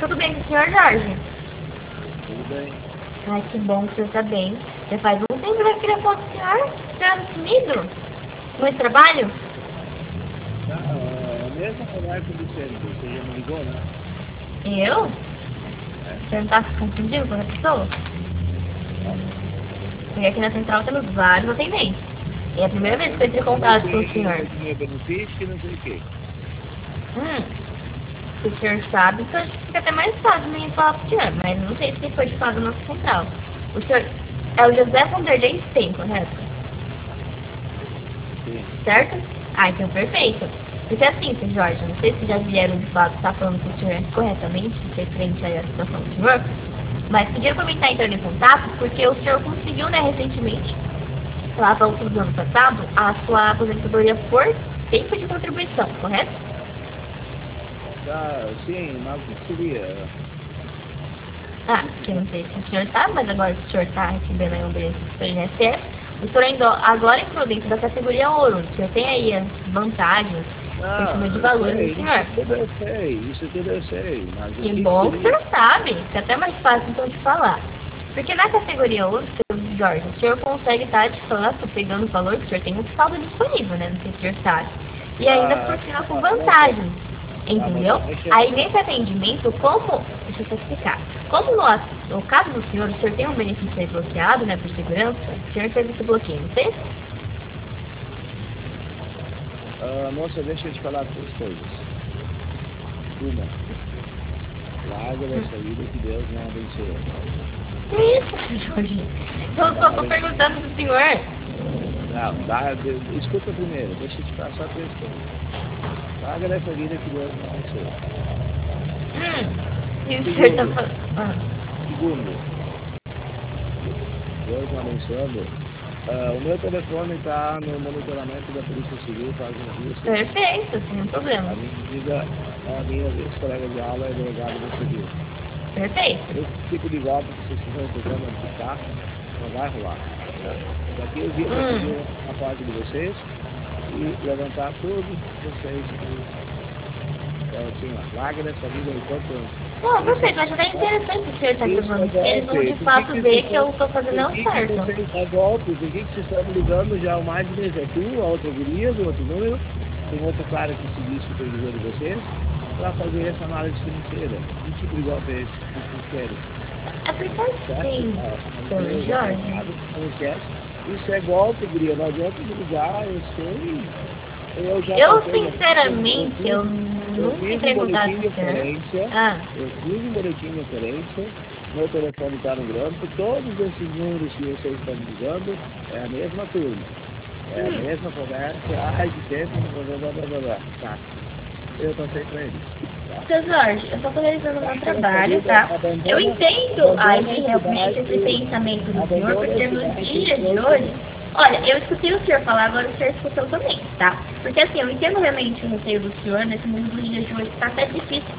tudo bem com o senhor Jorge? Tudo bem. Ai, que bom que o senhor tá bem. Já faz um tempo que eu queria falar com o senhor. O senhor anda sumido? Muito trabalho? A mesma conversa de sempre, você já me ligou, né? Eu? O senhor não tá se confundindo com outra pessoa? Porque aqui na central temos vários atendentes. E é a primeira vez que eu entrei em contato com o senhor. Meu benefício e não sei o quê. Se o senhor sabe, então acho que fica até mais fácil de falar com o senhor. Mas não sei se foi de fato na nossa central. O senhor é o José Vanderlei Stein, correto? Sim. Certo? Ah, então perfeito. Porque assim, seu Jorge, não sei se já vieram de fato estar falando com o senhor corretamente, referente à situação do senhor, mas pediram para mim estar entrando em contato porque o senhor conseguiu, né, recentemente, lá para outubro do ano passado, a sua aposentadoria por tempo de contribuição, correto? Sim, mas o que seria? Ah, que eu não sei se o senhor sabe, mas agora que o senhor está recebendo aí um benefício do INSS, o senhor ainda agora entrou dentro da categoria ouro, o senhor tem aí as vantagens por cima de valores do senhor. Isso tudo eu sei, mas Que bom que o senhor sabe, que é até mais fácil então de falar. Porque na categoria ouro, seu Jorge, o senhor consegue estar de fato pegando o valor que o senhor tem um saldo disponível, né? Não sei se o senhor sabe. E ainda por cima com vantagens. Entendeu? Aí nesse atendimento, como. Deixa eu só explicar. Como no caso do senhor, o senhor tem um benefício aí bloqueado, né, por segurança, o senhor fez esse bloqueio, não fez? Moça, deixa eu te falar duas coisas. Uma, larga dessa vida que Deus não abençoe. Que isso, Jorge? Eu só tô perguntando pro senhor. Não, escuta primeiro, deixa eu te falar só três coisas. Larga dessa vida que Deus não abençoe. E o senhor tá falando. Segundo, Deus não abençoando. O meu telefone está no monitoramento da Polícia Civil faz um dia. Perfeito, sem problema. A minha ex-colega de aula é delegado do civil. Perfeito. Esse tipo de golpe que vocês estão tentando aplicar não vai rolar. Daqui eu vim para fazer a parte de vocês e levantar todos vocês. Então, assim, larga dessa vida enquanto. Não, perfeito, mas é interessante o senhor estar falando, porque eles vão de fato ver que eu estou fazendo o certo. Por que vocês estão me ligando já mais de vez? É tu, a outra guria, do outro número, tem outro cara que seguiu o supervisor de vocês, para fazer essa análise financeira. Que tipo de golpe é esse que vocês querem? É porque assim, seu Jorge. Isso é golpe, guria, não adianta me ligar, eu sei. Eu sinceramente, eu nunca entrei em contato com o senhor. Eu fiz um boletim de referência, meu telefone está no grampo, todos esses números que vocês estão ligando é a mesma turma. É a mesma conversa, de tempo, blá. Tá. Eu passei para eles. Seu Jorge, eu só estou realizando o meu trabalho, tá? Eu entendo aí realmente esse pensamento do senhor, porque nos dias de hoje, olha, eu escutei o senhor falar, agora o senhor escutou também, tá? Porque assim, eu entendo realmente o receio do senhor nesse mundo dos dias de hoje, que tá até difícil